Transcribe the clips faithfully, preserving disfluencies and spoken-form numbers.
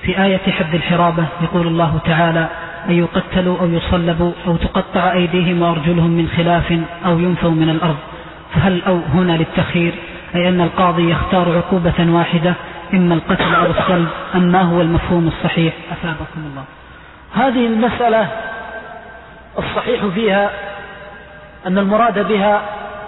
في آية حد الحرابة يقول الله تعالى: أن يقتلوا أو يصلبوا أو تقطع أيديهم وأرجلهم من خلاف أو ينفوا من الأرض، فهل أو هنا للتخيير، أي أن القاضي يختار عقوبة واحدة إما القتل أو الصلب، أم ما هو المفهوم الصحيح؟ أثابكم الله. هذه المسألة الصحيح فيها أن المراد بها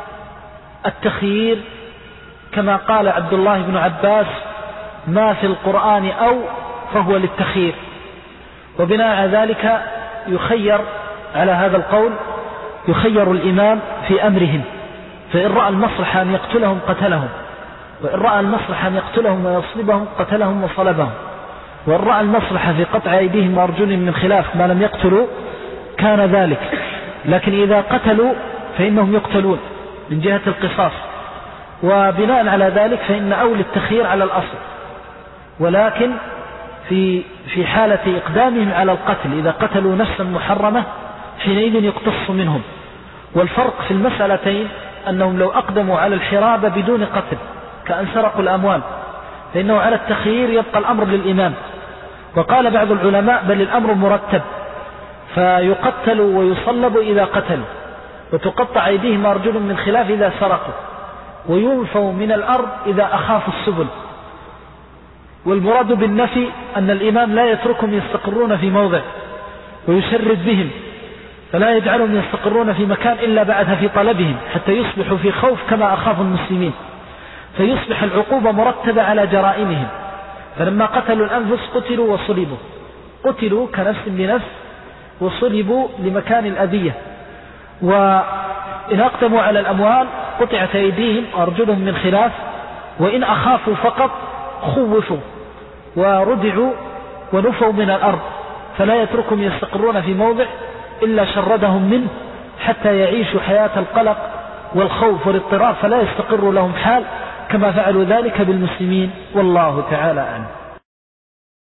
التخيير، كما قال عبد الله بن عباس: ما في القرآن أو فهو للتخيير. وبناء على ذلك يخير على هذا القول يخير الإمام في أمرهم، فإن رأى المصلحة أن يقتلهم قتلهم، وإن رأى المصلحة أن يقتلهم ويصلبهم قتلهم وصلبهم، وإن رأى المصلحة في قطع أيديهم وأرجلهم من خلاف ما لم يقتلوا كان ذلك. لكن إذا قتلوا فإنهم يقتلون من جهة القصاص، وبناء على ذلك فإن أولى التخيير على الأصل، ولكن في في حالة إقدامهم على القتل إذا قتلوا نفسا محرمة حينئذ يقتص منهم. والفرق في المسألتين أنهم لو أقدموا على الحرابة بدون قتل كأن سرقوا الأموال فإنه على التخيير يبقى الأمر للإمام. وقال بعض العلماء بل الأمر مرتب، فيقتلوا ويصلبوا إذا قتلوا، وتقطع أيديهم وأرجلهم من خلاف إذا سرقوا، وينفوا من الأرض إذا أخافوا السبل. والمراد بالنفي أن الإمام لا يتركهم يستقرون في موضع ويشرد بهم، فلا يجعلهم يستقرون في مكان إلا بعدها في طلبهم حتى يصبحوا في خوف كما أخاف المسلمين، فيصبح العقوبة مرتبة على جرائمهم. فلما قتلوا الأنفس قتلوا وصلبوا، قتلوا كنفس بنفس وصلبوا لمكان الأذية. وإن أقدموا على الأموال قطعت أيديهم وأرجلهم من خلاف، وإن أخافوا فقط خوفوا وردعوا ونفوا من الأرض، فلا يتركهم يستقرون في موضع إلا شردهم منه حتى يعيشوا حياة القلق والخوف والاضطراب، فلا يستقر لهم حال كما فعلوا ذلك بالمسلمين، والله تعالى أعلم.